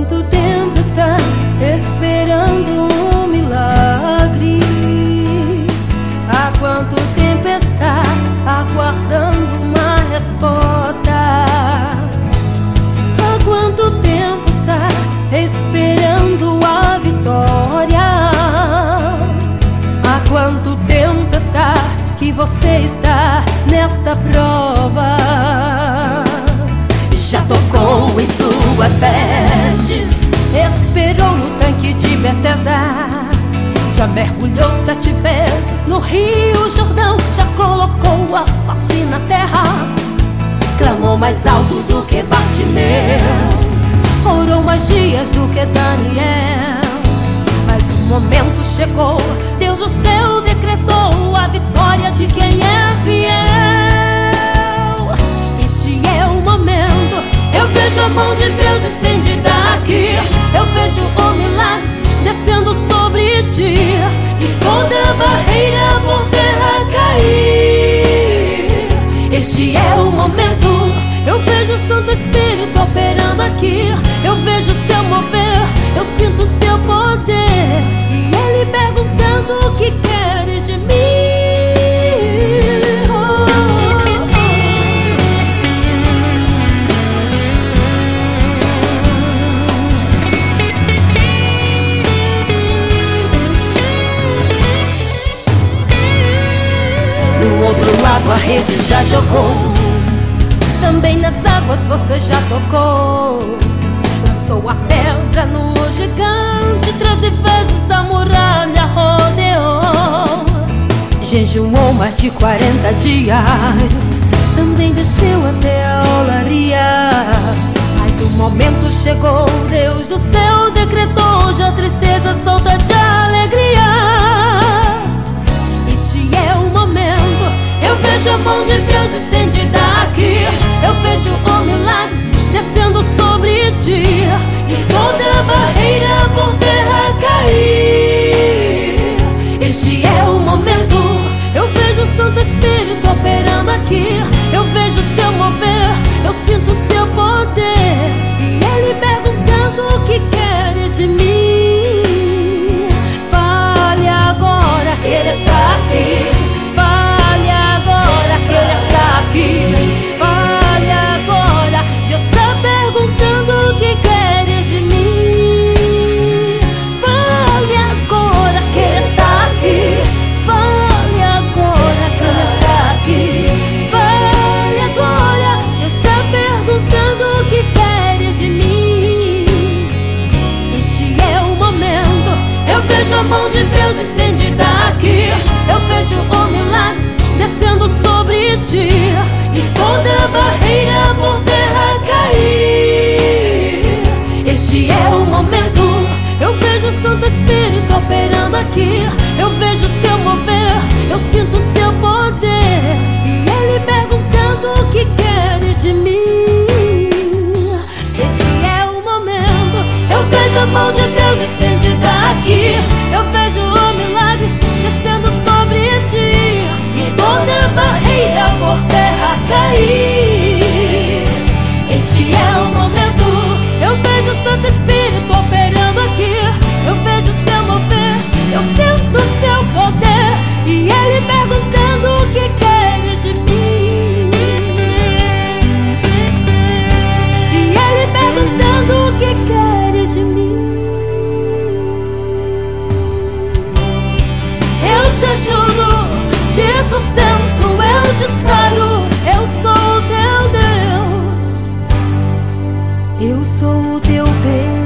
quanto tempo está esperando um milagre? Há quanto tempo está aguardando uma resposta? Há quanto tempo está esperando a vitória? Há quanto tempo está que você está nesta prova? Já tocou em suas vestes, esperou no tanque de Betesda, já mergulhou 7 vezes no Rio Jordão, já colocou a face na terra, clamou mais alto do que Bartimeu, orou mais dias do que Daniel. Mas o momento chegou, Deus o céu decretou a vitória de quem é fiel. Este é o momento. Eu vejo a mão de Deus estendida aqui, eu vejo o milagre descendo sobre ti, e toda barreira por terra cair. Este é o momento. Eu vejo o Santo Espírito operando aqui, eu vejo o seu mover, eu sinto o seu poder, e Ele perguntando o que queres de mim. Do outro lado a rede já jogou, também nas águas você já tocou, lançou a pedra no gigante, 13 vezes a muralha rodeou, jejuou mais de 40 dias, também desceu até a olaria. Mas o momento chegou, Deus do céu decretou, já tristeza solta de alegria. Este é o momento. Eu vejo a mão de Deus estendida aqui, eu vejo o milagre descendo sobre ti, e toda barreira por terra cair. Este é o momento. Eu vejo o Santo Espírito operando aqui, eu vejo o seu mover, eu sinto o seu poder, e Ele perguntando o que queres de mim. Fale agora que Ele está aqui. Fale agora que Ele está aqui. Fale agora, Deus está perguntando o que queres de mim. Fale agora que Ele está aqui. Fale agora que Ele está aqui. Fale agora, Deus está perguntando o que queres de mim. Este é o momento. Eu vejo a mão de Deus estendida aqui, eu vejo o milagre descendo sobre ti, e toda barreira por terra cair. Este é o momento. Eu vejo o Santo Espírito operando aqui, eu vejo o seu mover, eu sinto o seu poder, e Ele perguntando o que queres de mim. Este é o momento. Eu vejo a mão de Deus estendida aqui, eu vejo o milagre descendo sobre ti, e toda barreira por terra cair. Este é o momento. Eu vejo o Santo Espírito operando aqui, eu vejo o seu mover, eu sinto o seu poder, e Ele perguntando o que queres de mim. E Ele perguntando o que queres de mim. Eu te ajudo, te sustento, eu te saro, eu sou o teu Deus. Eu sou o teu Deus.